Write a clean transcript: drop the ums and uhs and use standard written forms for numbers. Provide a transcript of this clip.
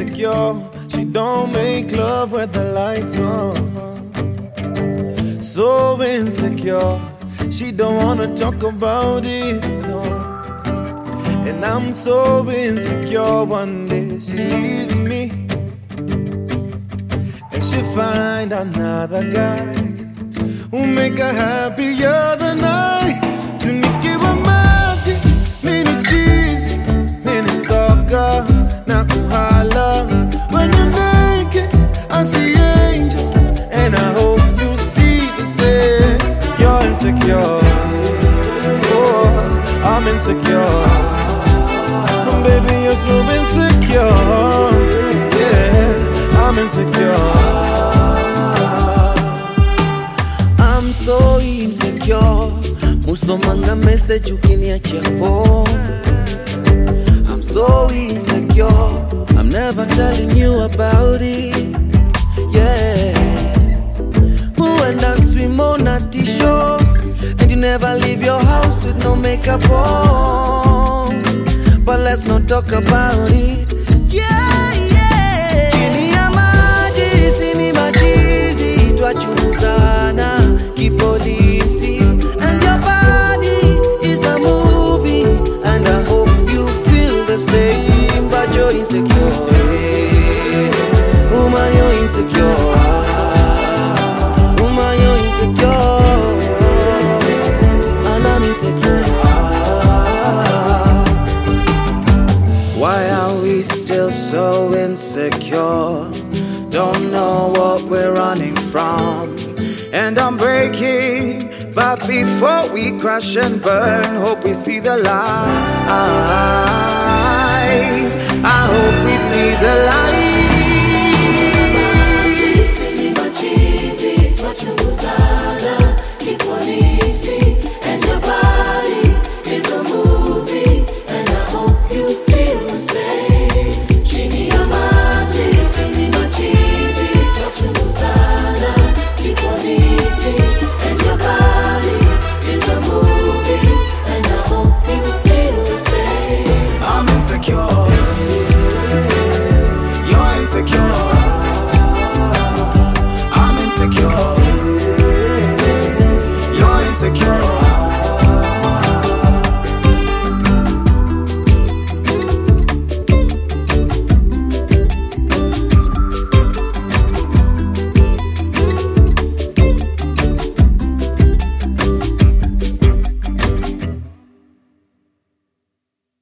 insecure. She don't make love with the lights on. So insecure. She don't wanna talk about it, no. And I'm so insecure. One day she leaves me and she find another guy who make her happier than I. Tunikiwa maji, mini cheesy, mini stalker, na kuhala. When you're naked, I see angels, and I hope you see the same. You're insecure, oh, I'm insecure. Baby, you're so insecure, yeah, I'm insecure. I'm so insecure. Musomanga message ukiniachia phone. I'm so insecure. I'm never telling you about it, yeah. Who and I swim on a t-shirt, and you never leave your house with no makeup on. But let's not talk about it, yeah, yeah. Chini ya maji, sini machizi, twachunguzana kipolisi. And your body is a movie, and I hope you feel the same. But you're insecure, woman, you're insecure. Woman, you're insecure, and I'm insecure. Why are we still so insecure? Don't know what we're running from. And I'm breaking, but before we crash and burn, hope we see the light. I hope we see the light.